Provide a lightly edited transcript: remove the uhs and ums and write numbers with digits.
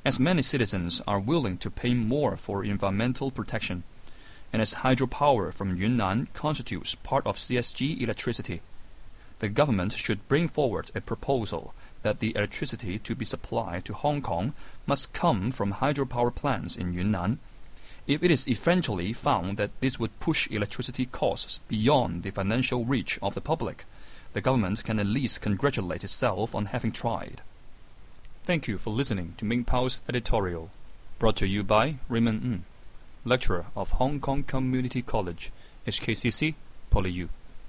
as many citizens are willing to pay more for environmental protection, and as hydropower from Yunnan constitutes part of CSG electricity, the government should bring forward a proposal that the electricity to be supplied to Hong Kong must come from hydropower plants in Yunnan. If it is eventually found that this would push electricity costs beyond the financial reach of the public, the government can at least congratulate itself on having tried. Thank you for listening to Ming Pao's editorial, brought to you by Raymond Ng, lecturer of Hong Kong Community College, HKCC, PolyU.